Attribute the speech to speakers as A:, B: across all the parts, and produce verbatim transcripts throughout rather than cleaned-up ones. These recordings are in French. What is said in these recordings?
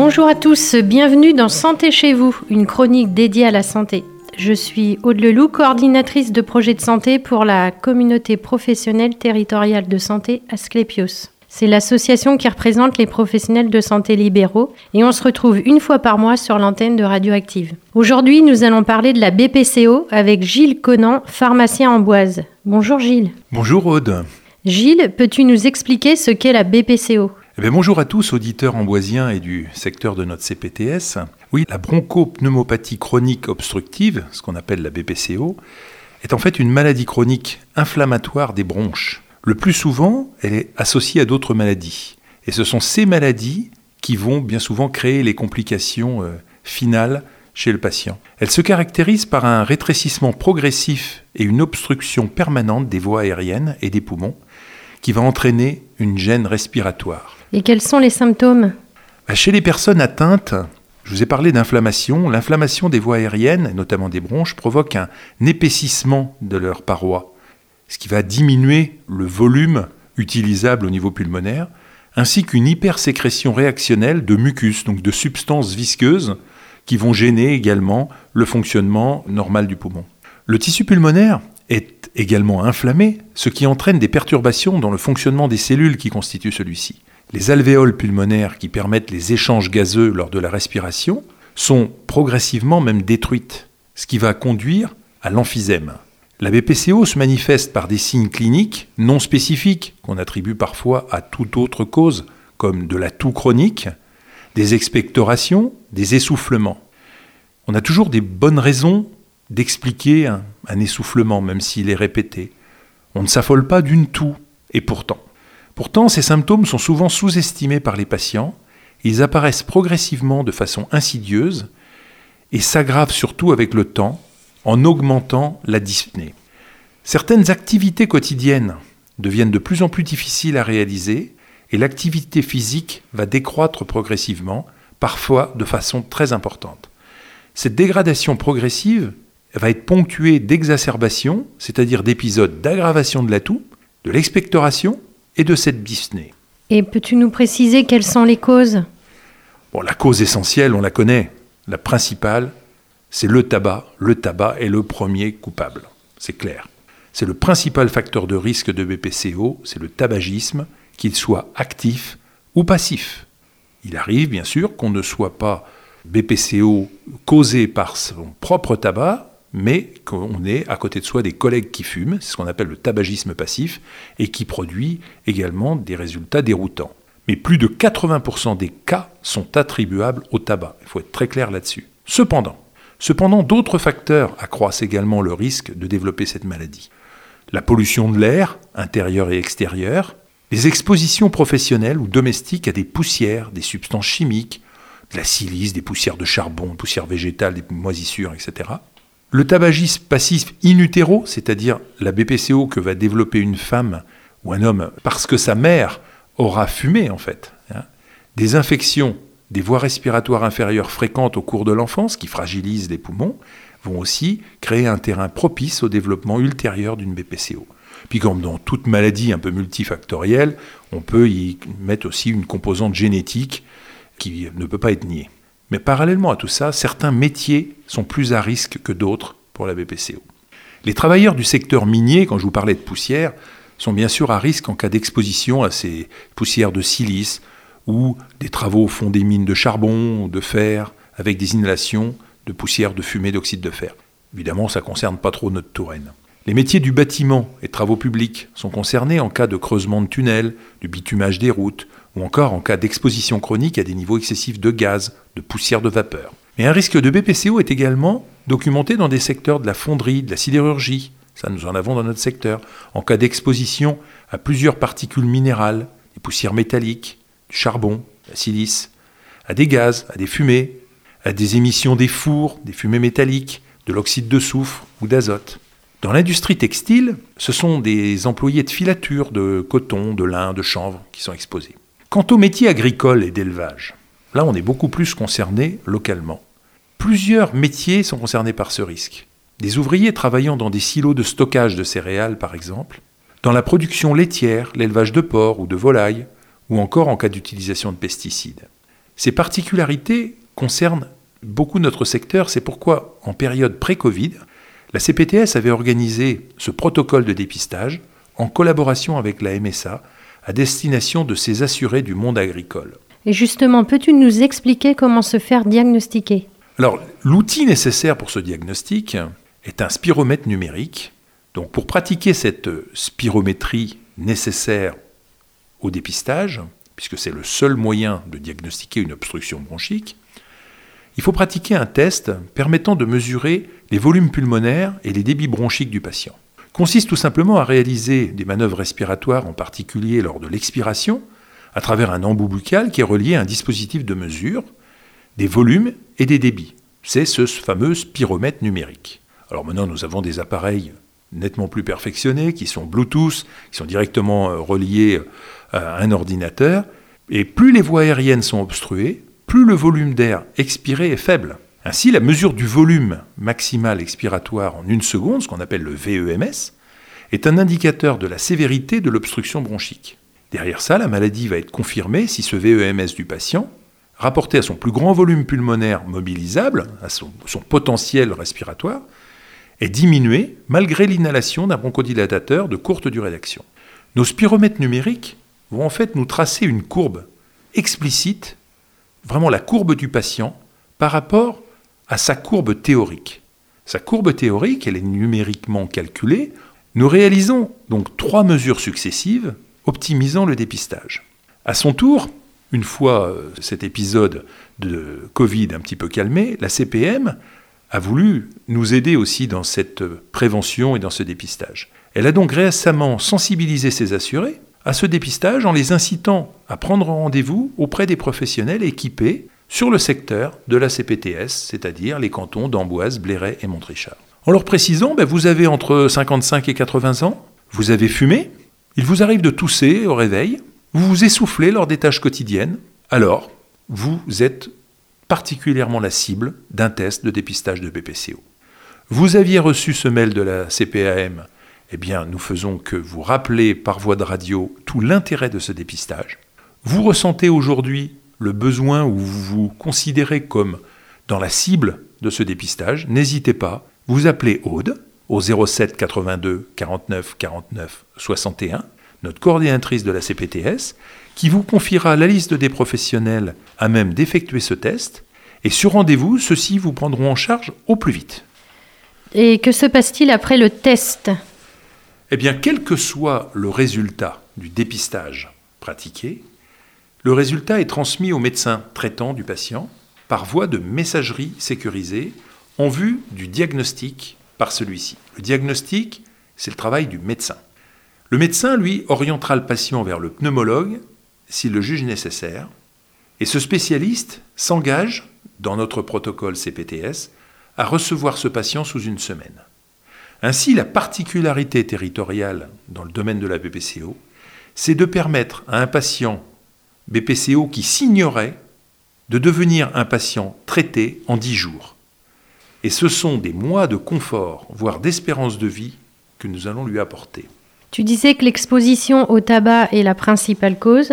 A: Bonjour à tous, bienvenue dans Santé chez vous, une chronique dédiée à la santé. Je suis Aude Leloup, coordinatrice de projet de santé pour la communauté professionnelle territoriale de santé Asclepios. C'est l'association qui représente les professionnels de santé libéraux et on se retrouve une fois par mois sur l'antenne de Radioactive. Aujourd'hui, nous allons parler de la B P C O avec Gilles Conan, pharmacien en Boise. Bonjour Gilles.
B: Bonjour Aude.
A: Gilles, peux-tu nous expliquer ce qu'est la B P C O ?
B: Eh bien, bonjour à tous, auditeurs amboisiens et du secteur de notre C P T S. Oui, la bronchopneumopathie chronique obstructive, ce qu'on appelle la B P C O, est en fait une maladie chronique inflammatoire des bronches. Le plus souvent, elle est associée à d'autres maladies. Et ce sont ces maladies qui vont bien souvent créer les complications euh, finales chez le patient. Elle se caractérise par un rétrécissement progressif et une obstruction permanente des voies aériennes et des poumons qui va entraîner une gêne respiratoire.
A: Et quels sont les symptômes ?
B: Bah, chez les personnes atteintes, je vous ai parlé d'inflammation. L'inflammation des voies aériennes, notamment des bronches, provoque un épaississement de leurs parois, ce qui va diminuer le volume utilisable au niveau pulmonaire, ainsi qu'une hypersécrétion réactionnelle de mucus, donc de substances visqueuses, qui vont gêner également le fonctionnement normal du poumon. Le tissu pulmonaire est également inflammé, ce qui entraîne des perturbations dans le fonctionnement des cellules qui constituent celui-ci. Les alvéoles pulmonaires qui permettent les échanges gazeux lors de la respiration sont progressivement même détruites, ce qui va conduire à l'emphysème. La B P C O se manifeste par des signes cliniques non spécifiques qu'on attribue parfois à toute autre cause, comme de la toux chronique, des expectorations, des essoufflements. On a toujours des bonnes raisons d'expliquer un, un essoufflement, même s'il est répété. On ne s'affole pas d'une toux, et pourtant. Pourtant, ces symptômes sont souvent sous-estimés par les patients, ils apparaissent progressivement de façon insidieuse et s'aggravent surtout avec le temps, en augmentant la dyspnée. Certaines activités quotidiennes deviennent de plus en plus difficiles à réaliser et l'activité physique va décroître progressivement, parfois de façon très importante. Cette dégradation progressive va être ponctuée d'exacerbations, c'est-à-dire d'épisodes d'aggravation de la toux, de l'expectoration et de cette dyspnée.
A: Et peux-tu nous préciser quelles sont les causes ?
B: Bon, la cause essentielle, on la connaît. La principale, c'est le tabac. Le tabac est le premier coupable, c'est clair. C'est le principal facteur de risque de B P C O, c'est le tabagisme, qu'il soit actif ou passif. Il arrive bien sûr qu'on ne soit pas B P C O causé par son propre tabac, mais qu'on ait à côté de soi des collègues qui fument, c'est ce qu'on appelle le tabagisme passif, et qui produit également des résultats déroutants. Mais plus de quatre-vingts pour cent des cas sont attribuables au tabac. Il faut être très clair là-dessus. Cependant, Cependant, d'autres facteurs accroissent également le risque de développer cette maladie. La pollution de l'air, intérieur et extérieur, les expositions professionnelles ou domestiques à des poussières, des substances chimiques, de la silice, des poussières de charbon, poussières végétales, des moisissures, et cetera. Le tabagisme passif in utero, c'est-à-dire la B P C O que va développer une femme ou un homme parce que sa mère aura fumé en fait. Hein. Des infections des voies respiratoires inférieures fréquentes au cours de l'enfance, qui fragilisent les poumons, vont aussi créer un terrain propice au développement ultérieur d'une B P C O. Puis comme dans toute maladie un peu multifactorielle, on peut y mettre aussi une composante génétique qui ne peut pas être niée. Mais parallèlement à tout ça, certains métiers sont plus à risque que d'autres pour la B P C O. Les travailleurs du secteur minier, quand je vous parlais de poussière, sont bien sûr à risque en cas d'exposition à ces poussières de silice, ou des travaux au fond des mines de charbon, de fer, avec des inhalations de poussière de fumée d'oxyde de fer. Évidemment, ça ne concerne pas trop notre Touraine. Les métiers du bâtiment et travaux publics sont concernés en cas de creusement de tunnels, de bitumage des routes, ou encore en cas d'exposition chronique à des niveaux excessifs de gaz, de poussière de vapeur. Mais un risque de B P C O est également documenté dans des secteurs de la fonderie, de la sidérurgie, ça nous en avons dans notre secteur, en cas d'exposition à plusieurs particules minérales, des poussières métalliques, du charbon, la silice, à des gaz, à des fumées, à des émissions des fours, des fumées métalliques, de l'oxyde de soufre ou d'azote. Dans l'industrie textile, ce sont des employés de filature de coton, de lin, de chanvre qui sont exposés. Quant aux métiers agricoles et d'élevage, là on est beaucoup plus concerné localement. Plusieurs métiers sont concernés par ce risque. Des ouvriers travaillant dans des silos de stockage de céréales par exemple, dans la production laitière, l'élevage de porcs ou de volailles, ou encore en cas d'utilisation de pesticides. Ces particularités concernent beaucoup notre secteur, c'est pourquoi, en période pré-Covid, la C P T S avait organisé ce protocole de dépistage en collaboration avec la M S A à destination de ses assurés du monde agricole.
A: Et justement, peux-tu nous expliquer comment se faire diagnostiquer ?
B: Alors, l'outil nécessaire pour ce diagnostic est un spiromètre numérique. Donc, pour pratiquer cette spirométrie nécessaire au dépistage, puisque c'est le seul moyen de diagnostiquer une obstruction bronchique, il faut pratiquer un test permettant de mesurer les volumes pulmonaires et les débits bronchiques du patient. Il consiste tout simplement à réaliser des manœuvres respiratoires, en particulier lors de l'expiration, à travers un embout buccal qui est relié à un dispositif de mesure des volumes et des débits. C'est ce fameux spiromètre numérique. Alors maintenant, nous avons des appareils nettement plus perfectionnés, qui sont Bluetooth, qui sont directement reliés à un ordinateur. Et plus les voies aériennes sont obstruées, plus le volume d'air expiré est faible. Ainsi, la mesure du volume maximal expiratoire en une seconde, ce qu'on appelle le V E M S, est un indicateur de la sévérité de l'obstruction bronchique. Derrière ça, la maladie va être confirmée si ce V E M S du patient, rapporté à son plus grand volume pulmonaire mobilisable, à son, son potentiel respiratoire, est diminué malgré l'inhalation d'un bronchodilatateur de courte durée d'action. Nos spiromètres numériques vont en fait nous tracer une courbe explicite, vraiment la courbe du patient, par rapport à sa courbe théorique. Sa courbe théorique, elle est numériquement calculée. Nous réalisons donc trois mesures successives, optimisant le dépistage. À son tour, une fois cet épisode de Covid un petit peu calmé, la C P M a voulu nous aider aussi dans cette prévention et dans ce dépistage. Elle a donc récemment sensibilisé ses assurés à ce dépistage en les incitant à prendre rendez-vous auprès des professionnels équipés sur le secteur de la C P T S, c'est-à-dire les cantons d'Amboise, Bléré et Montrichard. En leur précisant, ben, vous avez entre cinquante-cinq et quatre-vingts ans, vous avez fumé, il vous arrive de tousser au réveil, vous vous essoufflez lors des tâches quotidiennes, alors vous êtes particulièrement la cible d'un test de dépistage de B P C O. Vous aviez reçu ce mail de la C P A M, eh bien nous faisons que vous rappelez par voie de radio tout l'intérêt de ce dépistage. Vous ressentez aujourd'hui le besoin ou vous vous considérez comme dans la cible de ce dépistage, n'hésitez pas, vous appelez Aude au zéro sept quatre-vingt-deux quarante-neuf quarante-neuf soixante et un, notre coordinatrice de la C P T S, qui vous confiera la liste des professionnels à même d'effectuer ce test, et sur rendez-vous, ceux-ci vous prendront en charge au plus vite.
A: Et que se passe-t-il après le test ?
B: Eh bien, quel que soit le résultat du dépistage pratiqué, le résultat est transmis au médecin traitant du patient par voie de messagerie sécurisée en vue du diagnostic par celui-ci. Le diagnostic, c'est le travail du médecin. Le médecin, lui, orientera le patient vers le pneumologue s'il le juge nécessaire, et ce spécialiste s'engage, dans notre protocole C P T S, à recevoir ce patient sous une semaine. Ainsi, la particularité territoriale dans le domaine de la B P C O, c'est de permettre à un patient B P C O qui s'ignorait de devenir un patient traité en dix jours. Et ce sont des mois de confort, voire d'espérance de vie, que nous allons lui apporter.
A: Tu disais que l'exposition au tabac est la principale cause.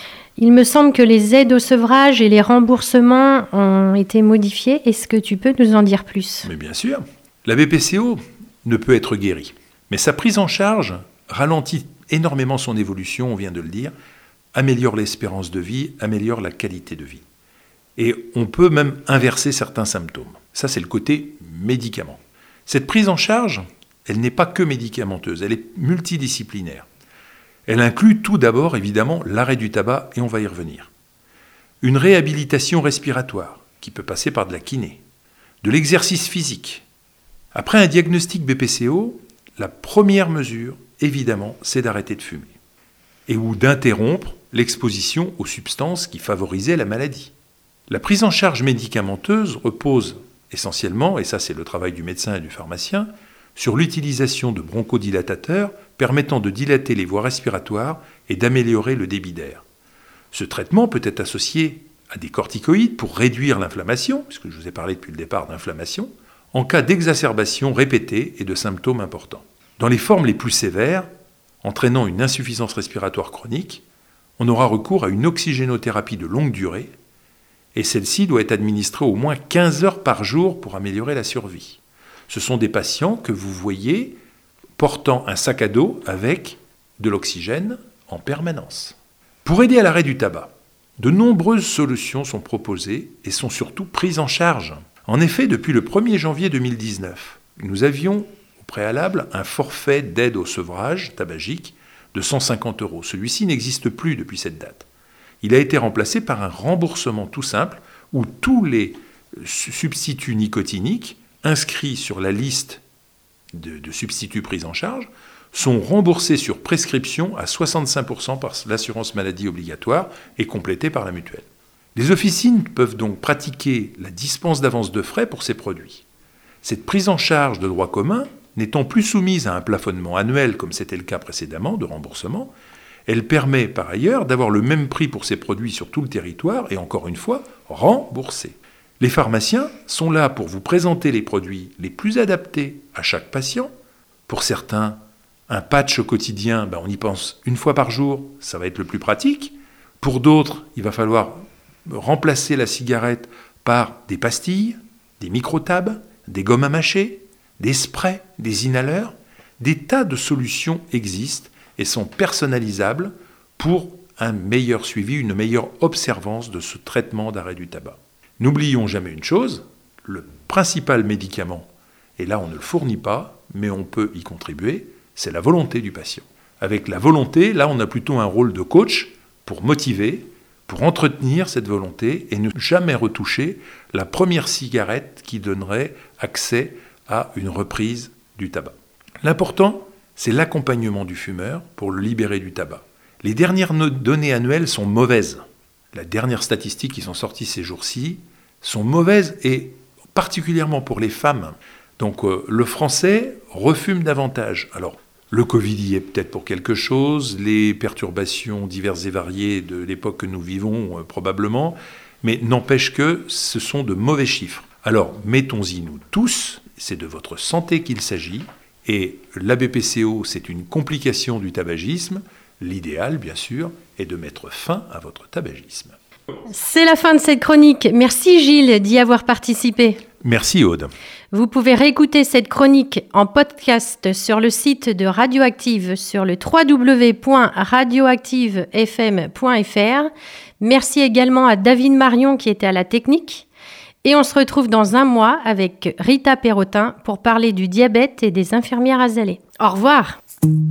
A: Il me semble que les aides au sevrage et les remboursements ont été modifiés. Est-ce que tu peux nous en dire plus ?
B: Mais bien sûr. La B P C O ne peut être guérie. Mais sa prise en charge ralentit énormément son évolution, on vient de le dire, améliore l'espérance de vie, améliore la qualité de vie. Et on peut même inverser certains symptômes. Ça, c'est le côté médicament. Cette prise en charge, elle n'est pas que médicamenteuse, elle est multidisciplinaire. Elle inclut tout d'abord, évidemment, l'arrêt du tabac, et on va y revenir. Une réhabilitation respiratoire, qui peut passer par de la kiné, de l'exercice physique. Après un diagnostic B P C O, la première mesure, évidemment, c'est d'arrêter de fumer, et ou d'interrompre l'exposition aux substances qui favorisaient la maladie. La prise en charge médicamenteuse repose essentiellement, et ça c'est le travail du médecin et du pharmacien, sur l'utilisation de bronchodilatateurs permettant de dilater les voies respiratoires et d'améliorer le débit d'air. Ce traitement peut être associé à des corticoïdes pour réduire l'inflammation, puisque je vous ai parlé depuis le départ d'inflammation, en cas d'exacerbation répétée et de symptômes importants. Dans les formes les plus sévères, entraînant une insuffisance respiratoire chronique, on aura recours à une oxygénothérapie de longue durée, et celle-ci doit être administrée au moins quinze heures par jour pour améliorer la survie. Ce sont des patients que vous voyez portant un sac à dos avec de l'oxygène en permanence. Pour aider à l'arrêt du tabac, de nombreuses solutions sont proposées et sont surtout prises en charge. En effet, depuis le premier janvier deux mille dix-neuf, nous avions au préalable un forfait d'aide au sevrage tabagique de cent cinquante euros. Celui-ci n'existe plus depuis cette date. Il a été remplacé par un remboursement tout simple où tous les substituts nicotiniques inscrits sur la liste de, de substituts pris en charge sont remboursés sur prescription à soixante-cinq pour cent par l'assurance maladie obligatoire et complétés par la mutuelle. Les officines peuvent donc pratiquer la dispense d'avance de frais pour ces produits. Cette prise en charge de droit commun n'étant plus soumise à un plafonnement annuel comme c'était le cas précédemment de remboursement, elle permet par ailleurs d'avoir le même prix pour ces produits sur tout le territoire et encore une fois remboursés. Les pharmaciens sont là pour vous présenter les produits les plus adaptés à chaque patient. Pour certains, un patch au quotidien, ben on y pense une fois par jour, ça va être le plus pratique. Pour d'autres, il va falloir remplacer la cigarette par des pastilles, des micro-tabs, des gommes à mâcher, des sprays, des inhaleurs. Des tas de solutions existent et sont personnalisables pour un meilleur suivi, une meilleure observance de ce traitement d'arrêt du tabac. N'oublions jamais une chose, le principal médicament, et là on ne le fournit pas, mais on peut y contribuer, c'est la volonté du patient. Avec la volonté, là on a plutôt un rôle de coach pour motiver, pour entretenir cette volonté et ne jamais retoucher la première cigarette qui donnerait accès à une reprise du tabac. L'important, c'est l'accompagnement du fumeur pour le libérer du tabac. Les dernières données annuelles sont mauvaises. Les dernières statistiques qui sont sorties ces jours-ci sont mauvaises et particulièrement pour les femmes. Donc euh, le Français refume davantage. Alors le Covid y est peut-être pour quelque chose, les perturbations diverses et variées de l'époque que nous vivons euh, probablement, mais n'empêche que ce sont de mauvais chiffres. Alors mettons-y nous tous, c'est de votre santé qu'il s'agit. Et l'A B P C O, c'est une complication du tabagisme. L'idéal, bien sûr, est de mettre fin à votre tabagisme.
A: C'est la fin de cette chronique. Merci Gilles d'y avoir participé.
B: Merci Aude.
A: Vous pouvez réécouter cette chronique en podcast sur le site de Radioactive sur le w w w point radioactive f m point f r. Merci également à David Marion qui était à la technique. Et on se retrouve dans un mois avec Rita Perrotin pour parler du diabète et des infirmières azalées. Au revoir.